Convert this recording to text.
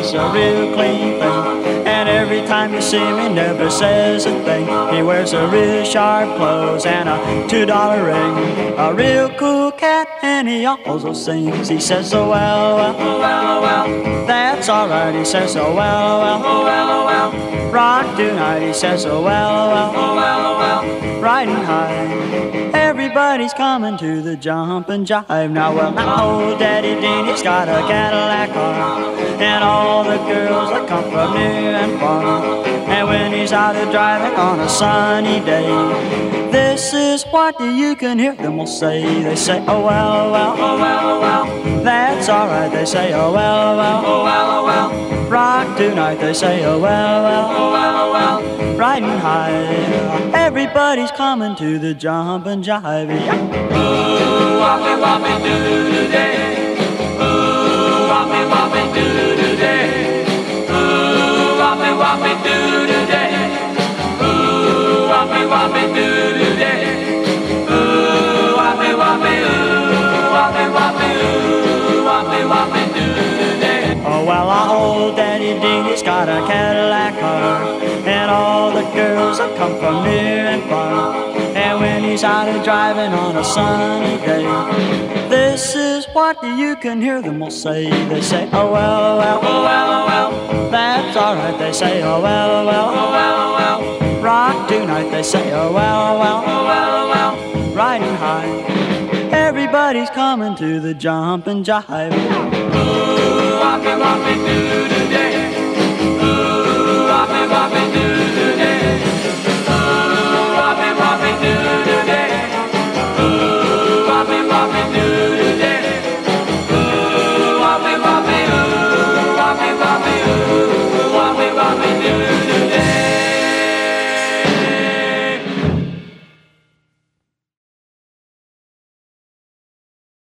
he's a real clean thing. And every time you see him, he never says a thing. He wears a real sharp clothes and a $2 ring. A real cool cat, and he also sings. He says, oh well, well, oh well, oh well, that's alright. He says, oh well, well, oh well, oh well, rock tonight. He says, oh well, well, oh well, oh well, riding high. Everybody's coming to the jump and jive. Now, well, now old Daddy Dean, he's got a Cadillac car, and all the girls that come from near and far. And when he's out a driving on a sunny day, this is what you can hear them all say. They say, oh well, well, oh well, oh well, that's alright. They say, oh well, well, oh well, oh well, rock tonight. They say, oh well, well, oh well, oh well, riding high. Everybody's coming to the jump and jive. Ooh, woppy, woppy, doo-doo-day. Ooh, woppy, woppy, doo-doo-day. Ooh, woppy, woppy, doo-doo-day. Ooh, woppy, woppy, doo-doo-day. Ooh, woppy, woppy, ooh, woppy, woppy, ooh, woppy, woppy, doo-doo-day. Oh well, our old Daddy Dean, he's got a Cadillac car, and all the girls that come from near and far. And when he's out and driving on a sunny day, this is what you can hear them all say. They say, oh well, well, oh well, oh well, that's alright. They say, oh well, well, oh well, oh well, rock tonight. They say, oh well, well, oh well, oh well, riding high. Everybody's coming to the jump and jive. Ooh, woppy, woppy, doo-doo-day. Ooh, woppy, woppy, doo-doo-day. Ooh, woppy, woppy, doo-doo-day. Ooh, woppy, woppy, doo-doo-day.